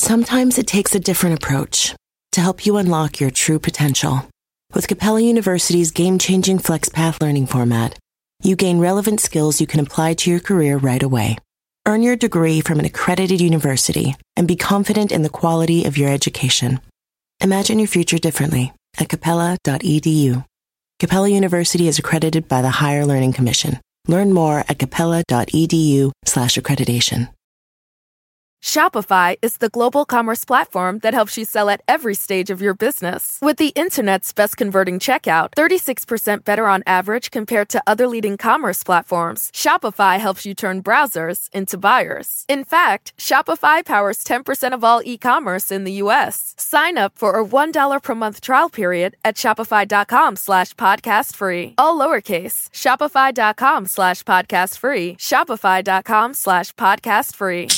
Sometimes it takes a different approach to help you unlock your true potential. With Capella University's game-changing FlexPath learning format, you gain relevant skills you can apply to your career right away. Earn your degree from an accredited university and be confident in the quality of your education. Imagine your future differently at capella.edu. Capella University is accredited by the Higher Learning Commission. Learn more at capella.edu/accreditation. Shopify is the global commerce platform that helps you sell at every stage of your business. With the internet's best converting checkout, 36% better on average compared to other leading commerce platforms, Shopify helps you turn browsers into buyers. In fact, Shopify powers 10% of all e-commerce in the U.S. Sign up for a $1 per month trial period at shopify.com/podcastfree. All lowercase, shopify.com/podcastfree, shopify.com/podcastfree.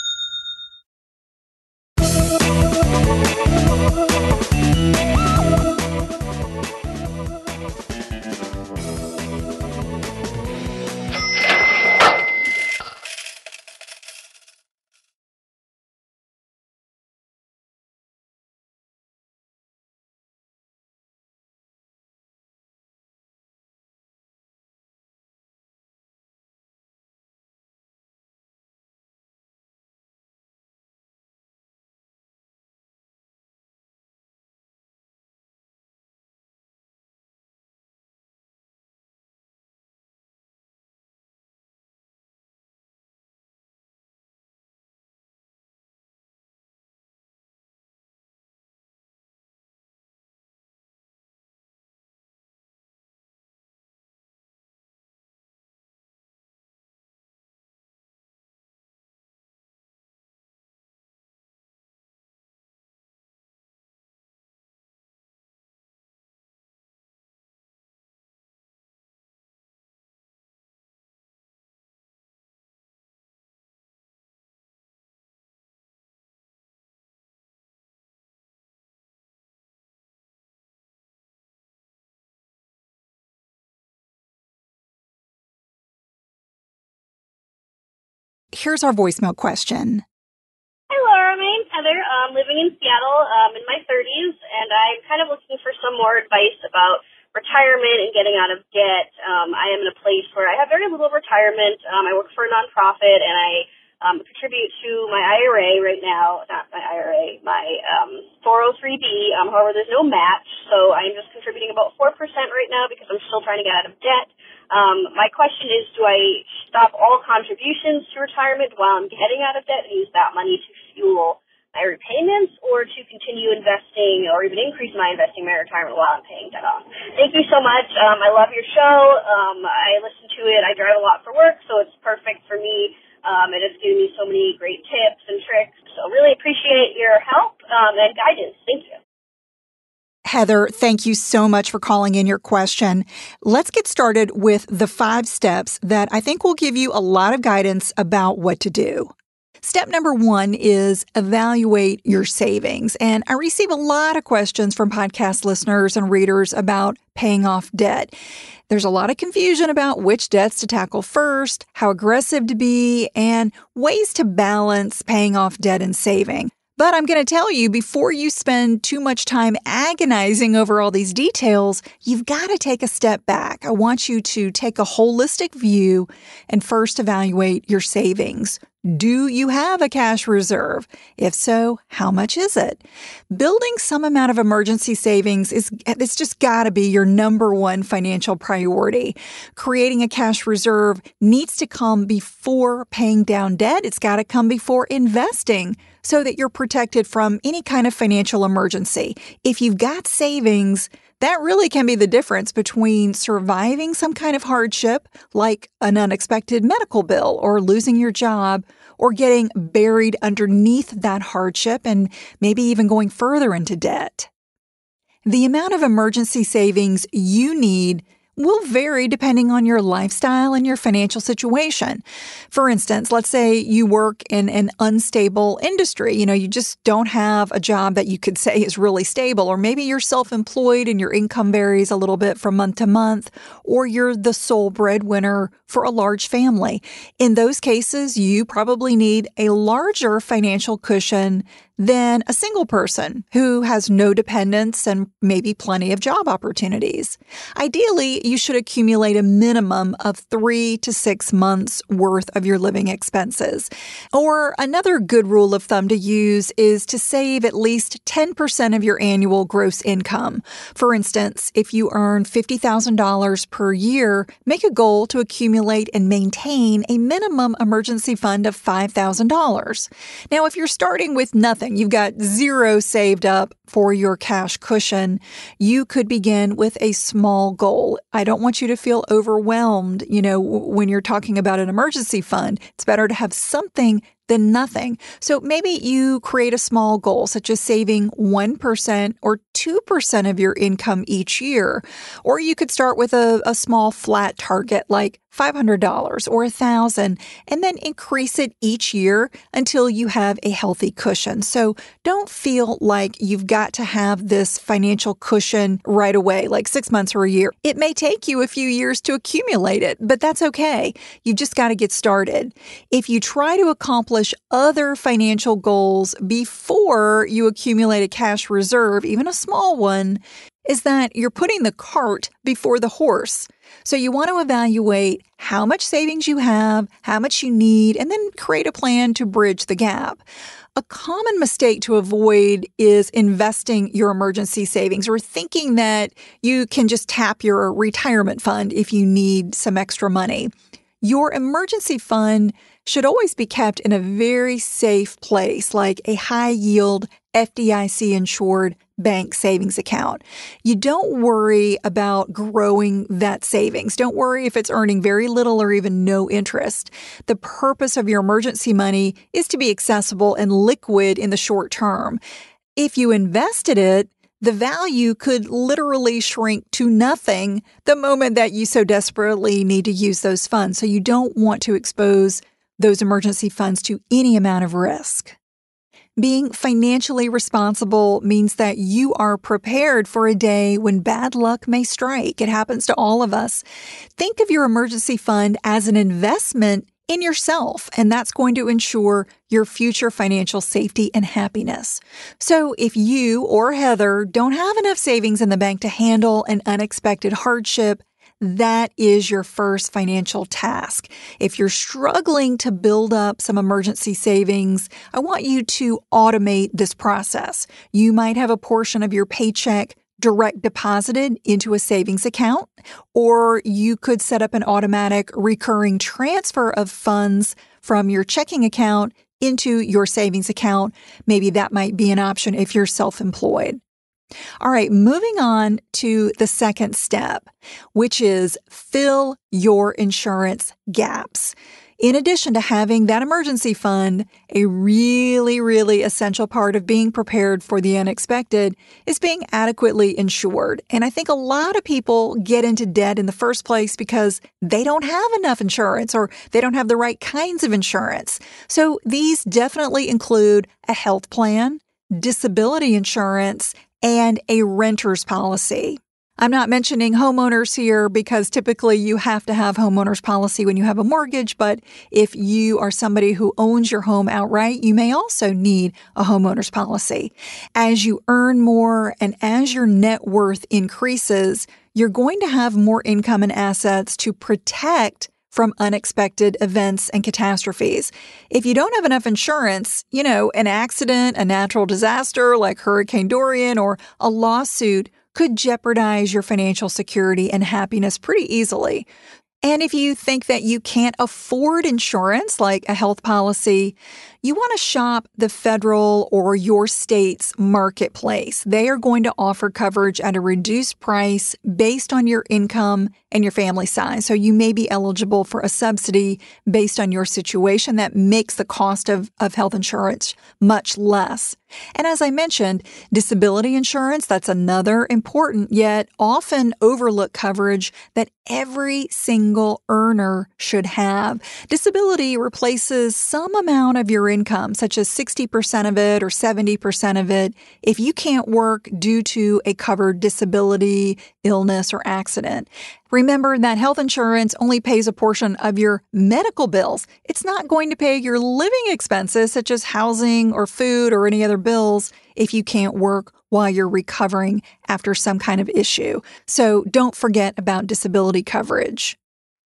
Here's our voicemail question. Hi, Laura. My name's Heather. I'm living in Seattle in my 30s, and I'm kind of looking for some more advice about retirement and getting out of debt. I am in a place where I have very little retirement. I work for a nonprofit, and I contribute to my IRA right now. Not my IRA, my 403B. However, there's no match, so I'm just contributing about 4% right now because I'm still trying to get out of debt. My question is, do I stop all contributions to retirement while I'm getting out of debt and use that money to fuel my repayments, or to continue investing or even increase my investing in my retirement while I'm paying debt off? Thank you so much. I love your show. I listen to it. I drive a lot for work, so it's perfect for me. And it's given me so many great tips and tricks. So really appreciate your help and guidance. Thank you. Heather, thank you so much for calling in your question. Let's get started with the 5 steps that I think will give you a lot of guidance about what to do. Step number 1 is evaluate your savings. And I receive a lot of questions from podcast listeners and readers about paying off debt. There's a lot of confusion about which debts to tackle first, how aggressive to be, and ways to balance paying off debt and saving. But I'm going to tell you, before you spend too much time agonizing over all these details, you've got to take a step back. I want you to take a holistic view and first evaluate your savings. Do you have a cash reserve? If so, how much is it? Building some amount of emergency savings it's just got to be your number one financial priority. Creating a cash reserve needs to come before paying down debt. It's got to come before investing so that you're protected from any kind of financial emergency. If you've got savings, that really can be the difference between surviving some kind of hardship, like an unexpected medical bill or losing your job, or getting buried underneath that hardship and maybe even going further into debt. The amount of emergency savings you need will vary depending on your lifestyle and your financial situation. For instance, let's say you work in an unstable industry. You just don't have a job that you could say is really stable, or maybe you're self-employed and your income varies a little bit from month to month, or you're the sole breadwinner for a large family. In those cases, you probably need a larger financial cushion than a single person who has no dependents and maybe plenty of job opportunities. Ideally, you should accumulate a minimum of 3 to 6 months worth of your living expenses. Or another good rule of thumb to use is to save at least 10% of your annual gross income. For instance, if you earn $50,000 per year, make a goal to accumulate and maintain a minimum emergency fund of $5,000. Now, if you're starting with nothing, you've got zero saved up for your cash cushion, you could begin with a small goal. I don't want you to feel overwhelmed, when you're talking about an emergency fund. It's better to have something than nothing. So maybe you create a small goal, such as saving 1% or 2% of your income each year. Or you could start with a small flat target like $500 or $1,000, and then increase it each year until you have a healthy cushion. So don't feel like you've got to have this financial cushion right away, like 6 months or a year. It may take you a few years to accumulate it, but that's okay. You've just got to get started. If you try to accomplish other financial goals before you accumulate a cash reserve, even a small one, is that you're putting the cart before the horse. So you want to evaluate how much savings you have, how much you need, and then create a plan to bridge the gap. A common mistake to avoid is investing your emergency savings or thinking that you can just tap your retirement fund if you need some extra money. Your emergency fund should always be kept in a very safe place, like a high-yield, FDIC-insured bank savings account. You don't worry about growing that savings. Don't worry if it's earning very little or even no interest. The purpose of your emergency money is to be accessible and liquid in the short term. If you invested it, the value could literally shrink to nothing the moment that you so desperately need to use those funds. So you don't want to expose those emergency funds to any amount of risk. Being financially responsible means that you are prepared for a day when bad luck may strike. It happens to all of us. Think of your emergency fund as an investment in yourself, and that's going to ensure your future financial safety and happiness. So if you or Heather don't have enough savings in the bank to handle an unexpected hardship, that is your first financial task. If you're struggling to build up some emergency savings, I want you to automate this process. You might have a portion of your paycheck direct deposited into a savings account, or you could set up an automatic recurring transfer of funds from your checking account into your savings account. Maybe that might be an option if you're self-employed. All right, moving on to the second step, which is fill your insurance gaps. In addition to having that emergency fund, a really, really essential part of being prepared for the unexpected is being adequately insured. And I think a lot of people get into debt in the first place because they don't have enough insurance or they don't have the right kinds of insurance. So these definitely include a health plan, disability insurance, and a renter's policy. I'm not mentioning homeowners here because typically you have to have homeowners policy when you have a mortgage, but if you are somebody who owns your home outright, you may also need a homeowners policy. As you earn more and as your net worth increases, you're going to have more income and assets to protect from unexpected events and catastrophes. If you don't have enough insurance, an accident, a natural disaster like Hurricane Dorian, or a lawsuit could jeopardize your financial security and happiness pretty easily. And if you think that you can't afford insurance, like a health policy, you want to shop the federal or your state's marketplace. They are going to offer coverage at a reduced price based on your income and your family size. So you may be eligible for a subsidy based on your situation that makes the cost of health insurance much less. And as I mentioned, disability insurance, that's another important yet often overlooked coverage that every single earner should have. Disability replaces some amount of your your income, such as 60% of it or 70% of it, if you can't work due to a covered disability, illness, or accident. Remember that health insurance only pays a portion of your medical bills. It's not going to pay your living expenses, such as housing or food or any other bills, if you can't work while you're recovering after some kind of issue. So don't forget about disability coverage.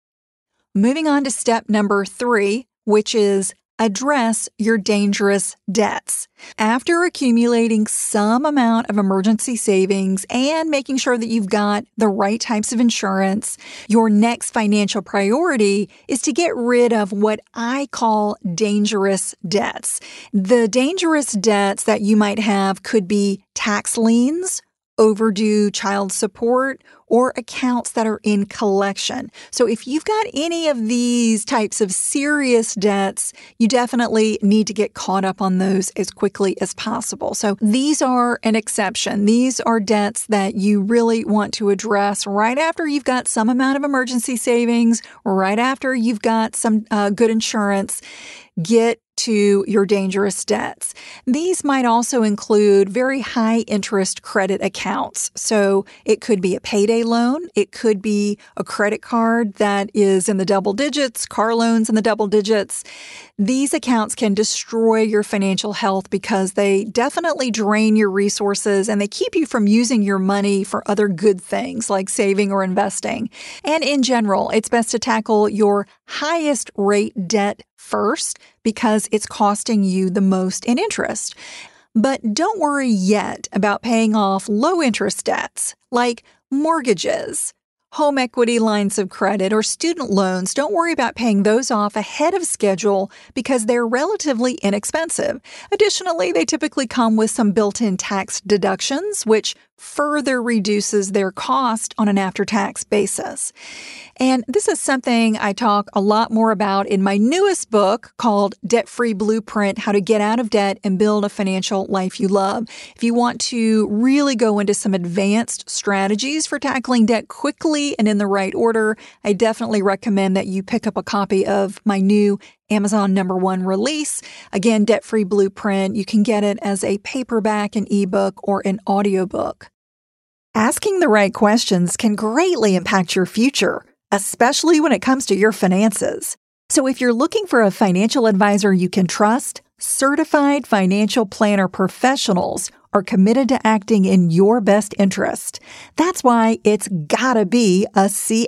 Moving on to step number 3, which is address your dangerous debts. After accumulating some amount of emergency savings and making sure that you've got the right types of insurance, your next financial priority is to get rid of what I call dangerous debts. The dangerous debts that you might have could be tax liens, overdue child support, or accounts that are in collection. So if you've got any of these types of serious debts, you definitely need to get caught up on those as quickly as possible. So these are an exception. These are debts that you really want to address right after you've got some amount of emergency savings, right after you've got some good insurance. Get to your dangerous debts. These might also include very high interest credit accounts. So it could be a payday loan. It could be a credit card that is in the double digits, car loans in the double digits. These accounts can destroy your financial health because they definitely drain your resources and they keep you from using your money for other good things like saving or investing. And in general, it's best to tackle your highest rate debt first because it's costing you the most in interest. But don't worry yet about paying off low interest debts like mortgages, home equity lines of credit, or student loans. Don't worry about paying those off ahead of schedule because they're relatively inexpensive. Additionally, they typically come with some built-in tax deductions, which further reduces their cost on an after-tax basis. And this is something I talk a lot more about in my newest book called Debt-Free Blueprint: How to Get Out of Debt and Build a Financial Life You Love. If you want to really go into some advanced strategies for tackling debt quickly and in the right order, I definitely recommend that you pick up a copy of my new Amazon #1 release. Again, Debt-Free Blueprint. You can get it as a paperback, an ebook, or an audiobook. Asking the right questions can greatly impact your future, especially when it comes to your finances. So if you're looking for a financial advisor you can trust, certified financial planner professionals are committed to acting in your best interest. That's why it's gotta be a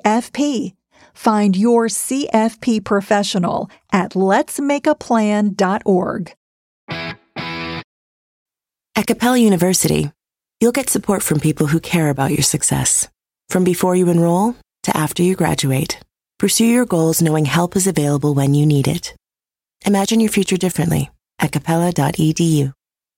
CFP. Find your CFP professional at letsmakeaplan.org. At Capella University, you'll get support from people who care about your success. From before you enroll to after you graduate, pursue your goals knowing help is available when you need it. Imagine your future differently at capella.edu.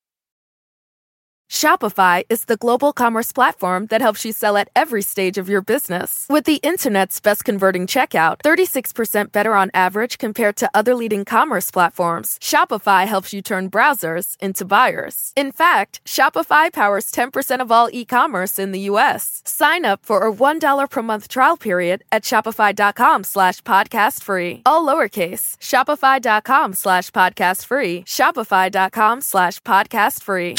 Shopify is the global commerce platform that helps you sell at every stage of your business. With the internet's best converting checkout, 36% better on average compared to other leading commerce platforms, Shopify helps you turn browsers into buyers. In fact, Shopify powers 10% of all e-commerce in the U.S. Sign up for a $1 per month trial period at shopify.com/podcastfree. All lowercase, shopify.com/podcastfree, shopify.com/podcastfree.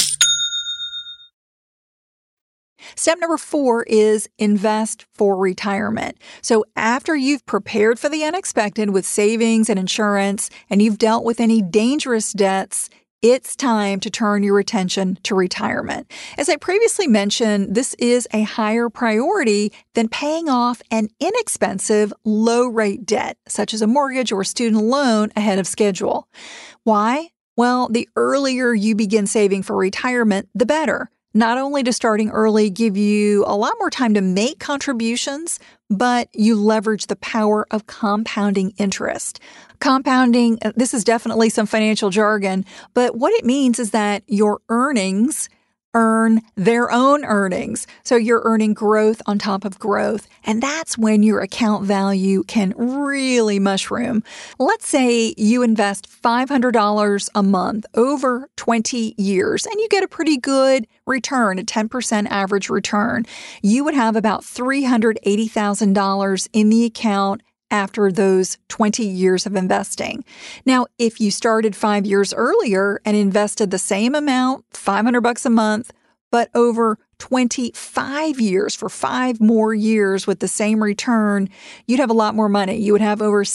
Step number 4 is invest for retirement. So after you've prepared for the unexpected with savings and insurance, and you've dealt with any dangerous debts, it's time to turn your attention to retirement. As I previously mentioned, this is a higher priority than paying off an inexpensive, low-rate debt, such as a mortgage or student loan, ahead of schedule. Why? Well, the earlier you begin saving for retirement, the better. Not only does starting early give you a lot more time to make contributions, but you leverage the power of compounding interest. Compounding, this is definitely some financial jargon, but what it means is that your earnings earn their own earnings. So you're earning growth on top of growth. And that's when your account value can really mushroom. Let's say you invest $500 a month over 20 years and you get a pretty good return, a 10% average return. You would have about $380,000 in the account after those 20 years of investing. Now, if you started 5 years earlier and invested the same amount, $500 a month, but over 25 years, for 5 more years with the same return, you'd have a lot more money. You would have over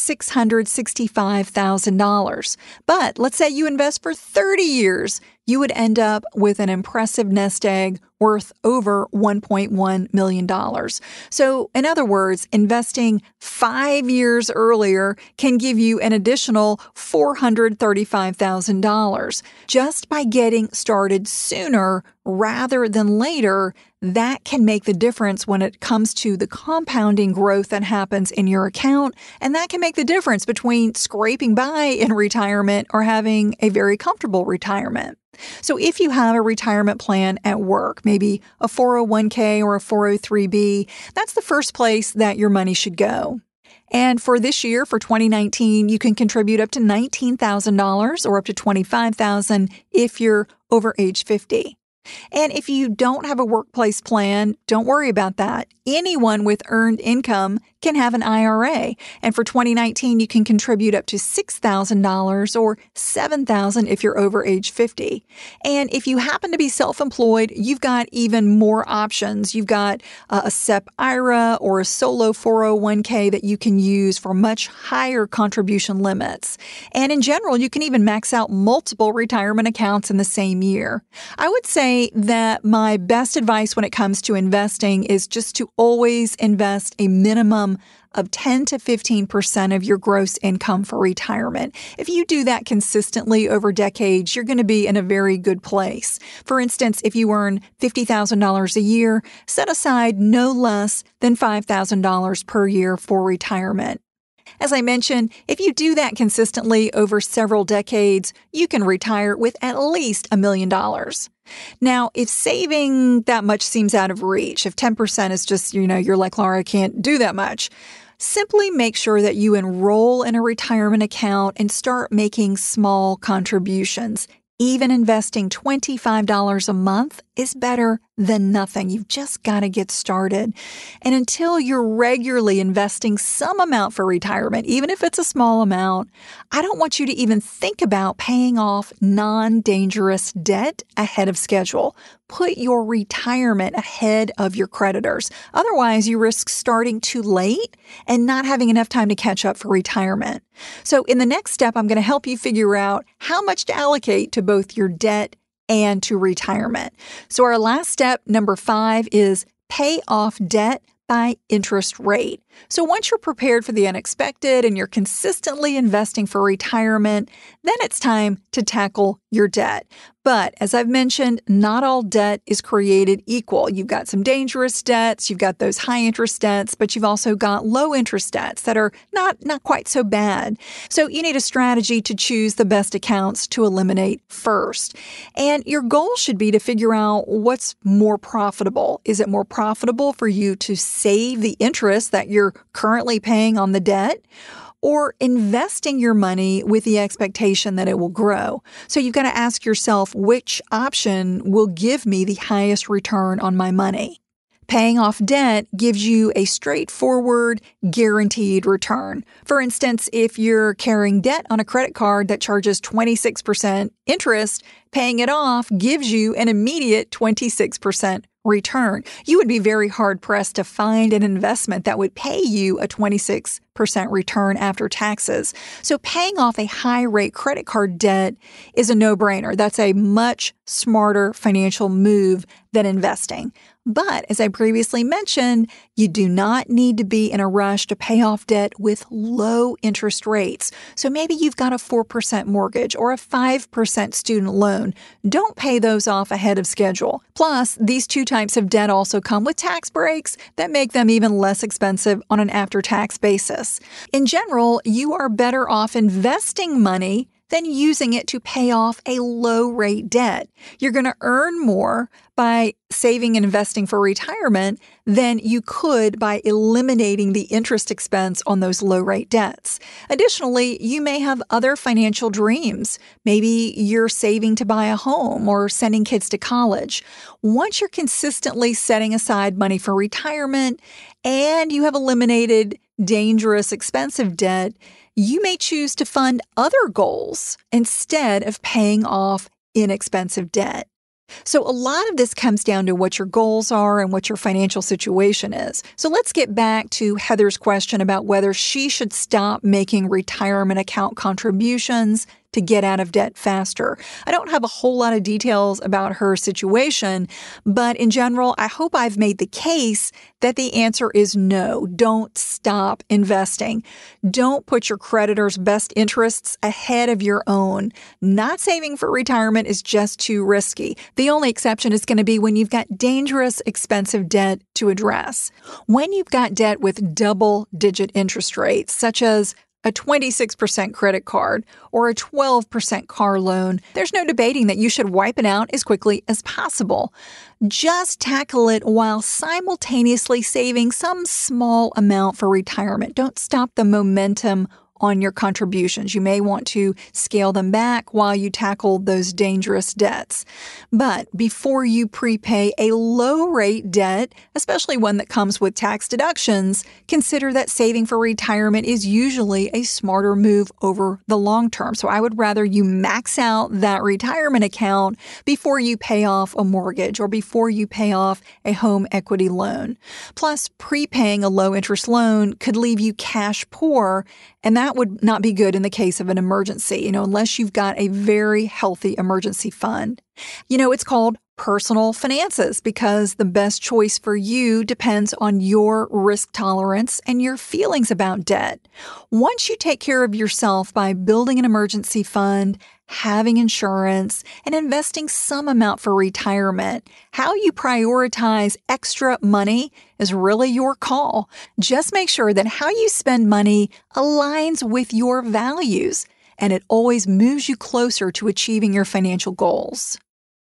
$665,000. But let's say you invest for 30 years, you would end up with an impressive nest egg worth over $1.1 million. So, in other words, investing 5 years earlier can give you an additional $435,000 just by getting started sooner rather than later. That can make the difference when it comes to the compounding growth that happens in your account, and that can make the difference between scraping by in retirement or having a very comfortable retirement. So if you have a retirement plan at work, maybe a 401k or a 403b, that's the first place that your money should go. And for this year, for 2019, you can contribute up to $19,000 or up to $25,000 if you're over age 50. And if you don't have a workplace plan, don't worry about that. Anyone with earned income can have an IRA. And for 2019, you can contribute up to $6,000 or $7,000 if you're over age 50. And if you happen to be self-employed, you've got even more options. You've got a SEP IRA or a solo 401k that you can use for much higher contribution limits. And in general, you can even max out multiple retirement accounts in the same year. I would say that my best advice when it comes to investing is just to always invest a minimum of 10 to 15% of your gross income for retirement. If you do that consistently over decades, you're going to be in a very good place. For instance, if you earn $50,000 a year, set aside no less than $5,000 per year for retirement. As I mentioned, if you do that consistently over several decades, you can retire with at least $1 million. Now, if saving that much seems out of reach, if 10% is just, you're like, Laura, I can't do that much, simply make sure that you enroll in a retirement account and start making small contributions. Even investing $25 a month is better than nothing. You've just got to get started. And until you're regularly investing some amount for retirement, even if it's a small amount, I don't want you to even think about paying off non-dangerous debt ahead of schedule. Put your retirement ahead of your creditors. Otherwise, you risk starting too late and not having enough time to catch up for retirement. So in the next step, I'm going to help you figure out how much to allocate to both your debt and to retirement. So our last step, number 5, is pay off debt by interest rate. So once you're prepared for the unexpected and you're consistently investing for retirement, then it's time to tackle your debt. But as I've mentioned, not all debt is created equal. You've got some dangerous debts, you've got those high interest debts, but you've also got low interest debts that are not quite so bad. So you need a strategy to choose the best accounts to eliminate first. And your goal should be to figure out what's more profitable. Is it more profitable for you to save the interest that you're currently paying on the debt, or investing your money with the expectation that it will grow? So you've got to ask yourself, which option will give me the highest return on my money? Paying off debt gives you a straightforward, guaranteed return. For instance, if you're carrying debt on a credit card that charges 26% interest, paying it off gives you an immediate 26% return. You would be very hard-pressed to find an investment that would pay you a 26% return after taxes. So paying off a high-rate credit card debt is a no-brainer. That's a much smarter financial move than investing. But as I previously mentioned, you do not need to be in a rush to pay off debt with low interest rates. So maybe you've got a 4% mortgage or a 5% student loan. Don't pay those off ahead of schedule. Plus, these two types of debt also come with tax breaks that make them even less expensive on an after-tax basis. In general, you are better off investing money than using it to pay off a low-rate debt. You're going to earn more by saving and investing for retirement than you could by eliminating the interest expense on those low-rate debts. Additionally, you may have other financial dreams. Maybe you're saving to buy a home or sending kids to college. Once you're consistently setting aside money for retirement and you have eliminated dangerous, expensive debt, you may choose to fund other goals instead of paying off inexpensive debt. So a lot of this comes down to what your goals are and what your financial situation is. So let's get back to Heather's question about whether she should stop making retirement account contributions to get out of debt faster. I don't have a whole lot of details about her situation, but in general, I hope I've made the case that the answer is no. Don't stop investing. Don't put your creditors' best interests ahead of your own. Not saving for retirement is just too risky. The only exception is going to be when you've got dangerous, expensive debt to address. When you've got debt with double-digit interest rates, such as a 26% credit card or a 12% car loan, there's no debating that you should wipe it out as quickly as possible. Just tackle it while simultaneously saving some small amount for retirement. Don't stop the momentum on your contributions. You may want to scale them back while you tackle those dangerous debts. But before you prepay a low-rate debt, especially one that comes with tax deductions, consider that saving for retirement is usually a smarter move over the long term. So I would rather you max out that retirement account before you pay off a mortgage or before you pay off a home equity loan. Plus, prepaying a low-interest loan could leave you cash poor, and that would not be good in the case of an emergency, unless you've got a very healthy emergency fund. It's called personal finances because the best choice for you depends on your risk tolerance and your feelings about debt. Once you take care of yourself by building an emergency fund, having insurance, and investing some amount for retirement, how you prioritize extra money is really your call. Just make sure that how you spend money aligns with your values, and it always moves you closer to achieving your financial goals.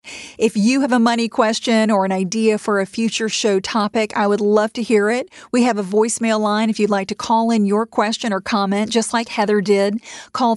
If you have a money question or an idea for a future show topic, I would love to hear it. We have a voicemail line if you'd like to call in your question or comment, just like Heather did. Call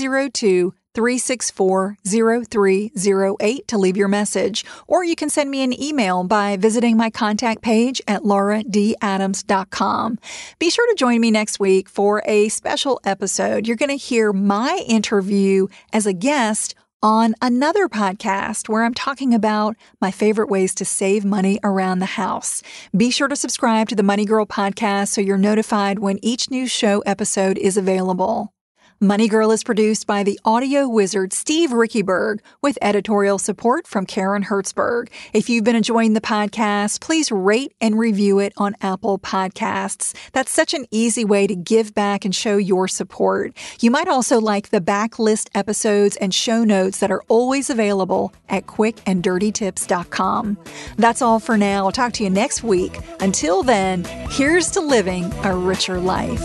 302-364-0308 to leave your message. Or you can send me an email by visiting my contact page at lauradadams.com. Be sure to join me next week for a special episode. You're going to hear my interview as a guest on another podcast where I'm talking about my favorite ways to save money around the house. Be sure to subscribe to the Money Girl podcast so you're notified when each new show episode is available. Money Girl is produced by the audio wizard Steve Rickyberg with editorial support from Karen Hertzberg. If you've been enjoying the podcast, please rate and review it on Apple Podcasts. That's such an easy way to give back and show your support. You might also like the backlist episodes and show notes that are always available at quickanddirtytips.com. That's all for now. I'll talk to you next week. Until then, here's to living a richer life.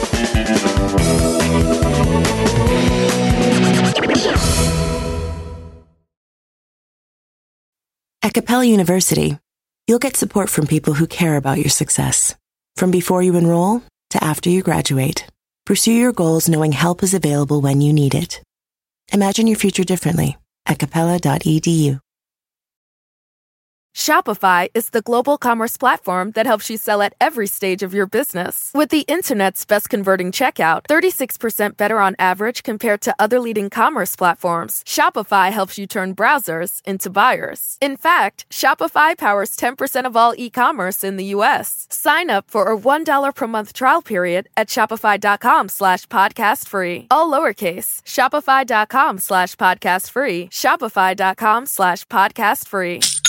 At Capella University, you'll get support from people who care about your success. From before you enroll to after you graduate, pursue your goals knowing help is available when you need it. Imagine your future differently at capella.edu. Shopify is the global commerce platform that helps you sell at every stage of your business. With the internet's best converting checkout, 36% better on average compared to other leading commerce platforms, Shopify helps you turn browsers into buyers. In fact, Shopify powers 10% of all e-commerce in the U.S. Sign up for a $1 per month trial period at shopify.com/podcast free. All lowercase, shopify.com/podcast free, shopify.com/podcast free.